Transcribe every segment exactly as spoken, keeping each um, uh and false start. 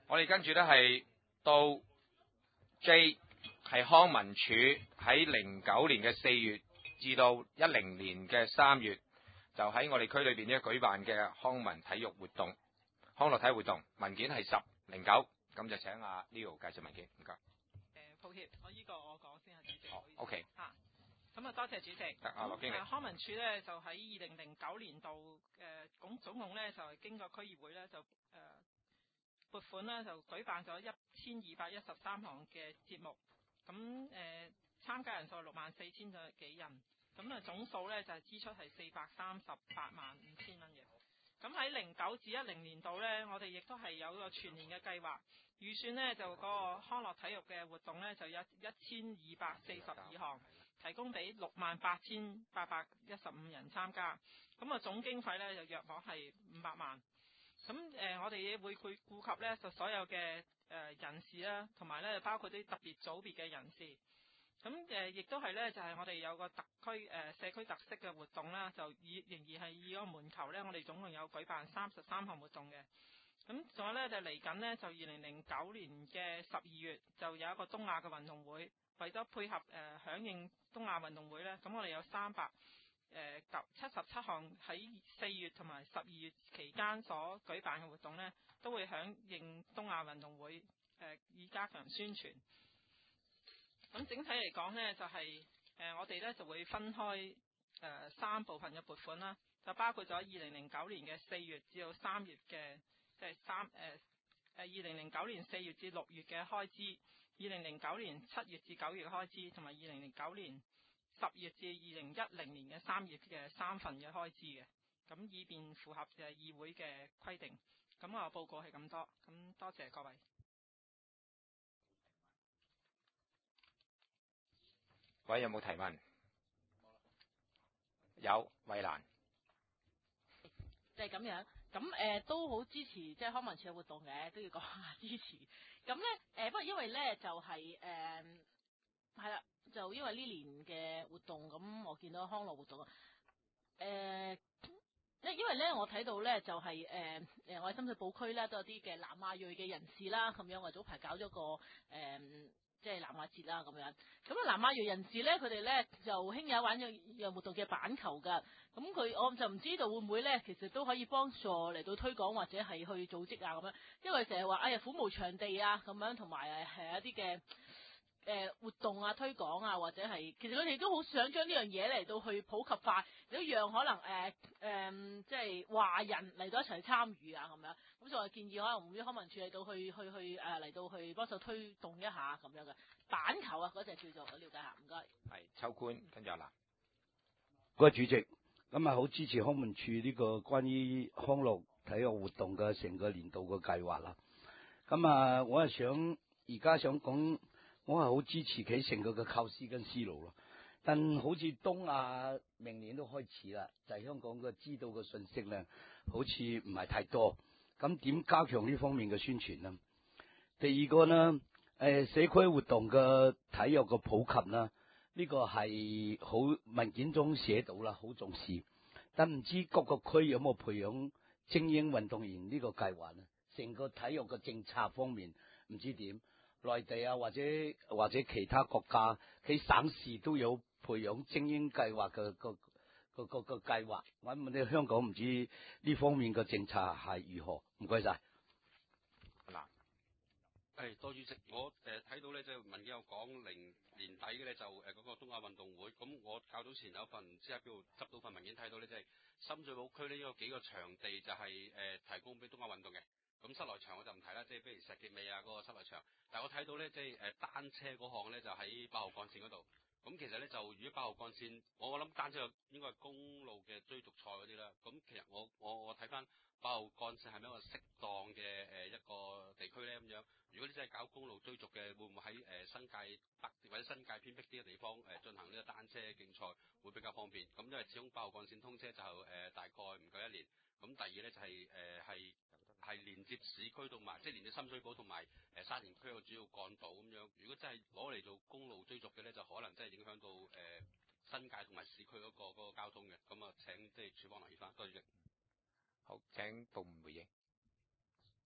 我哋跟住咧係到 J 係康文署喺零九年嘅四月至到一零年嘅三月，就喺我哋區裏邊咧舉辦嘅康文體育活動、康樂體育活動，文件係十零九，咁就請阿 Leo 介紹文件，唔該。 誒，抱歉，我呢個我講先啊，主席。 好 ，OK。 嚇，咁啊，多謝主席。 得啊，羅經理。 康文署咧就喺二零零九年度誒總總共咧就係經過區議會咧就誒。呃撥款咧就舉辦咗一千二百一十三項嘅節目，咁誒、呃、參加人數六萬四千幾人，咁啊總數咧就係、是、支出係四百三十八萬五千蚊嘅。咁喺零九至一零年度咧，我哋亦都係有個全年嘅計劃，預算咧就嗰個康樂體育嘅活動咧就有一千二百四十二項，提供俾六萬八千八百一十五人參加，咁啊總經費咧就約莫係五百萬。咁誒、呃，我哋亦會顧顧及咧，就所有嘅誒、呃、人士啦，同埋咧包括啲特別組別嘅人士。咁誒，亦、呃、都係咧，就係、是、我哋有個特區誒、呃、社區特色嘅活動啦，就以仍然係以個門球咧，我哋總共有舉辦三十三項活動嘅。咁仲有咧就嚟緊呢，就二零零九年嘅十二月就有一個東亞嘅運動會，為咗配合誒、呃、響應東亞運動會咧，咁我哋有三百。誒七十七項喺四月同埋十二月期間所舉辦嘅活動呢，都會響應東亞運動會，誒、呃、以加強宣傳。咁整體嚟講呢，就係、是、誒、呃、我哋呢就會分開誒、呃、三部分嘅撥款啦，就包括咗二零零九年嘅四月至到三月嘅，即係三誒誒二零零九年四月至六月嘅開支，二零零九年七月至九月嘅開支，同埋二零零九年十月至二零一零年嘅三月嘅三份嘅開支嘅，咁以便符合嘅議會嘅規定。咁我報告係咁多，咁多謝各位。 喂，有冇提問？有，衛蘭。 即係咁樣，咁誒、呃、都好支持即係康文署嘅活動嘅，都要講下支持。咁咧誒，不過因為咧就係誒係啦。就因為呢年嘅活動，咁我見到康樂活動啊，誒、呃，因因為咧我睇到咧就係誒誒，我喺深水埗區咧都有啲嘅南亞裔嘅人士啦，咁樣我早排搞咗個誒、呃，即係南亞節啦咁樣。咁啊南亞裔人士咧，佢哋咧就興有玩有有活動嘅板球㗎。咁佢我就唔知道會唔會咧，其實都可以幫助嚟到推廣或者係去組織啊咁樣。因為成日話哎呀苦無場地啊咁樣，同埋係一啲嘅。誒、呃、活動啊、推廣啊，或者係其實佢哋都好想將呢樣嘢嚟到去普及化，亦都讓可能誒誒、呃呃、即係華人嚟到一齊參與啊咁樣。咁所以我建議可能會康文署嚟到去去去誒嚟、呃、到去幫手推動一下咁樣嘅板球啊嗰隻叫做，我了解下，唔該。 係秋官，跟住阿蘭。 嗰個主席，咁啊好支持康文署呢個關於康樂體育活動嘅成個年度嘅計劃啦。咁啊，我係想而家想講。我係好支持佢成個嘅構思跟思路咯，但好似東亞明年都開始啦，就係、是、香港嘅知道嘅信息咧，好似唔係太多。咁點加強呢方面嘅宣傳呢？第二個呢，誒社區活動嘅體育嘅普及啦，呢、這個係好文件中寫到啦，好重視。但唔知各個區有冇培養精英運動員呢個計劃呢？成個體育嘅政策方面唔知點。內地啊，或者或者其他國家，佢省市都有培養精英計劃嘅個個個個計劃。我問你香港唔知呢方面嘅政策係如何？唔該晒。 嗱，誒多主席，我誒睇到咧，即係文件有講零年底嘅咧，就誒嗰個東亞運動會。咁我較早前有份唔知喺邊度執到份文件睇到咧，即係深水埗區呢有幾個場地就係誒提供俾東亞運動嘅。咁室內場我就唔提啦，即係譬如石硤尾啊嗰個室內場。但係我睇到咧，即係誒單車嗰項咧就喺八號幹線嗰度。咁其實咧就如果八號幹線，我我諗單車應該係公路嘅追逐賽嗰啲啦。咁其實我我我睇翻八號幹線係咪一個適當嘅誒一個地區咧咁樣？如果你真係搞公路追逐嘅，會唔會喺誒新界北或者新界偏僻啲嘅地方誒進行呢個單車競賽會比較方便？咁因為始終八號幹線通車就誒大概唔夠一年。咁第二咧就係誒係係連接市區同埋即係連接深水埗同埋誒沙田區個主要幹道咁樣。如果真係攞嚟做公路追逐嘅咧，就可能真係影響到誒、呃、新界同埋市區嗰、那個那個交通嘅。咁啊，請即係署方留意翻。多謝主席。 好，請部門回應。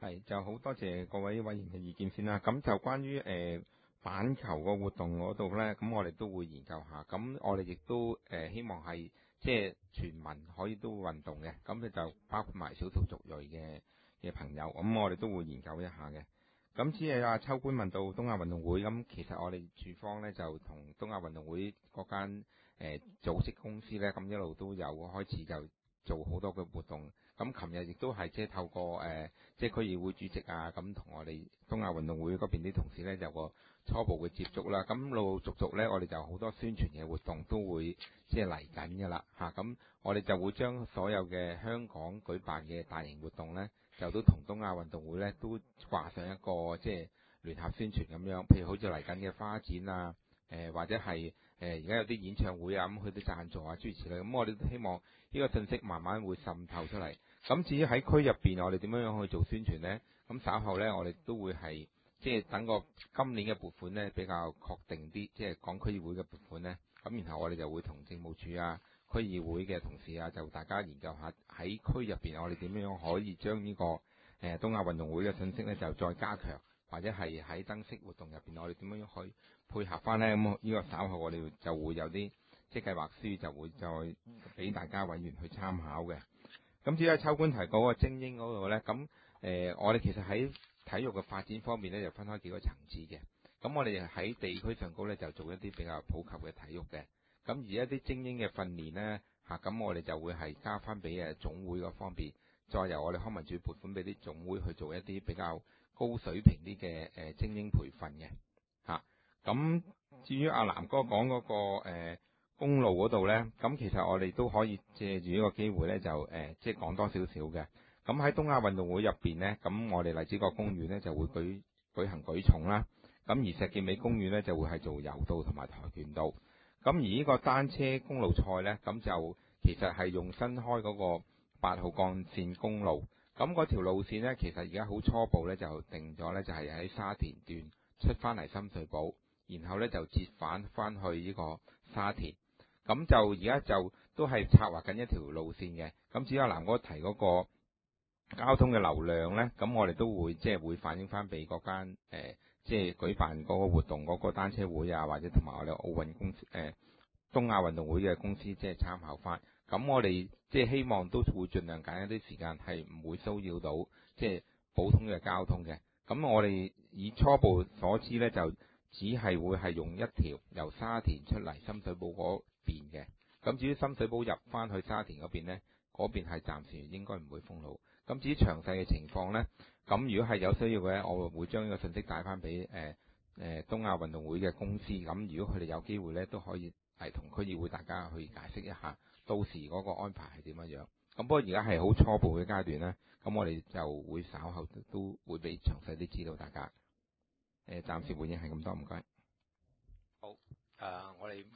係就好多謝各位委員嘅意見先啦。咁就關於誒、呃、板球個活動嗰度咧，咁我哋都會研究下。咁我哋亦都誒、呃、希望係即係全民可以都運動嘅。咁咧就包括埋少數族裔嘅嘅朋友，咁我哋都會研究一下嘅。咁只係阿秋官問到東亞運動會，咁其實我哋處方咧就同東亞運動會嗰間誒組織公司咧，咁一路都有開始就做好多嘅活動。咁琴日亦都係即係透過誒、呃、即係區議會主席啊，咁同我哋東亞運動會嗰邊啲同事咧有個初步嘅接觸啦。咁陸陸續續咧，我哋就好多宣傳嘅活動都會即係嚟緊㗎啦嚇。咁我哋就會將所有嘅香港舉辦嘅大型活動咧，就都同東亞運動會咧都掛上一個即係聯合宣傳咁樣。譬如好似嚟緊嘅花展啊，誒、呃、或者係誒而家有啲演唱會啊，咁佢啲贊助啊諸如此類。咁我哋都希望呢個信息慢慢會滲透出嚟。咁至於喺區入邊，我哋點樣樣去做宣傳呢？咁稍後呢，我哋都會係即係等個今年嘅撥款呢比較確定啲，即係講區議會嘅撥款呢。咁然後我哋就會同政務處啊、區議會嘅同事啊，就大家研究下喺區入邊，我哋點樣樣可以將呢個誒東亞運動會嘅信息呢就再加強，或者係喺燈飾活動入邊，我哋點樣樣去配合翻呢？咁呢個稍後我哋就會有啲即係計劃書，就會再俾大家委員去參考嘅。咁至於秋官提嗰個精英嗰度呢，咁誒、呃、我哋其實喺體育嘅發展方面呢，就分開幾個層次嘅。咁我哋喺地區上高呢，就做一啲比較普及嘅體育嘅。咁而一啲精英嘅訓練呢，嚇、啊，咁我哋就會係交翻俾誒總會嗰方面，再由我哋康文署撥款俾啲總會去做一啲比較高水平啲嘅誒精英培訓嘅嚇。咁、啊、至於阿南哥講嗰、那個、呃公路嗰度呢，咁其實我哋都可以借住呢個機會呢，就誒、呃、即係講多少少嘅。咁喺東亞運動會入邊呢，咁我哋荔枝角公園呢就會舉舉行舉重啦。咁而石硤尾公園呢，就會係做柔道同埋跆拳道。咁而呢個單車公路賽呢，咁就其實係用新開嗰個八號幹線公路。咁嗰條路線呢，其實而家好初步呢，就定咗呢，就係喺沙田段出翻嚟深水埗，然後呢就折返翻去呢個沙田。咁就而家就都係策劃緊一條路線嘅。咁至於阿南哥提嗰個交通嘅流量呢，咁我哋都會即係會反映翻俾嗰間誒即係舉辦嗰個活動嗰個單車會啊，或者同埋我哋奧運公司誒、呃、東亞運動會嘅公司即係參考翻。咁我哋即係希望都會盡量揀一啲時間係唔會騷擾到即係普通嘅交通嘅。咁我哋以初步所知呢，就只係會係用一條由沙田出嚟深水埗嗰邊嘅。咁至於深水埗入翻去沙田嗰邊呢，嗰邊係暫時應該唔會封路。咁至於詳細嘅情況呢，咁如果係有需要嘅，我會將呢個信息帶翻俾誒誒東亞運動會嘅公司。咁如果佢哋有機會呢，都可以係同區議會大家去解釋一下，到時嗰個安排係點樣樣。咁不過而家係好初步嘅階段呢，咁我哋就會稍後都會俾詳細啲資料大家。誒，暫時回應係咁多，唔該。 好，誒、呃，我哋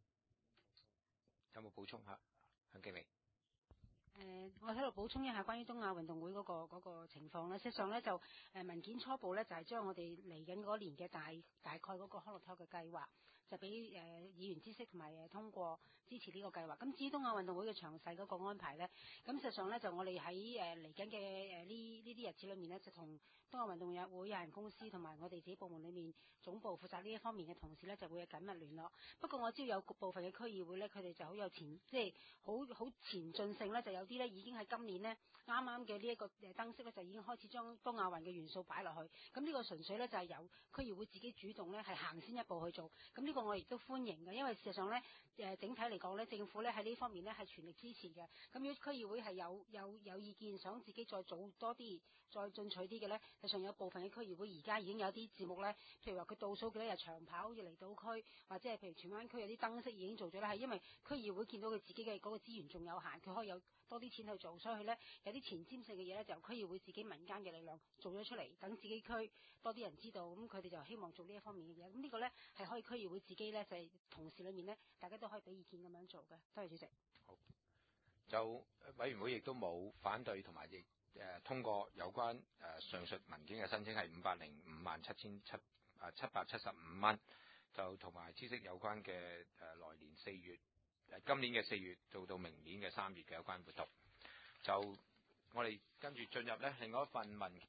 有冇補充下？向經理。 誒、呃，我喺度補充一下關於東亞運動會嗰、嗰個嗰個情況咧。實際上咧就誒、呃、文件初步咧就係、係、將我哋嚟緊嗰年嘅大大概嗰個康樂體育嘅計劃，就俾誒、呃、議員知悉同埋誒通過支持呢個計劃。咁至於東亞運動會嘅詳細嗰個安排咧，咁實際上咧就我哋喺誒嚟緊嘅誒呢呢啲日子裏面咧，就同東亞運動會有限公司同埋我哋自己部門裏面總部負責呢一方面嘅同事咧，就會有緊密聯絡。不過我知道有部分嘅區議會咧，佢哋就好有前，即係好好前進性咧，就有啲咧已經喺今年呢啱啱嘅呢一個誒燈飾咧，就已經開始將東亞運嘅元素擺落去。咁呢個純粹咧就係由區議會自己主動咧係行先一步去做。咁呢個我亦都歡迎嘅，因為事實上咧誒整體嚟講咧，政府咧喺呢方面咧係全力支持嘅。咁如果區議會係有有有意見想自己再做多啲、再進取啲嘅咧，實際上有部分嘅區議會而家已經有啲節目咧，譬如話佢倒數幾多日長跑，好似離島區或者係譬如荃灣區有啲燈飾已經做咗啦，係因為區議會見到佢自己嘅嗰個資源仲有限，佢可以有多啲錢去做，所以佢咧有啲前瞻性嘅嘢咧，就由區議會自己民間嘅力量做咗出嚟，等自己區多啲人知道，咁佢哋就希望做呢一方面嘅嘢。咁呢個咧係可以區議會自己咧就係、是、同事裏面咧，大家都可以俾意見咁樣做嘅。多謝主席。 好，就委員會亦都冇反對同埋亦誒通過有關誒、呃、上述文件嘅申請係五百零五萬七千七啊七百七十五蚊，就同埋知悉有關嘅誒、呃、來年四月誒、呃、今年嘅四月到到明年嘅三月嘅有關活動。就我哋跟住進入咧另外一份文件。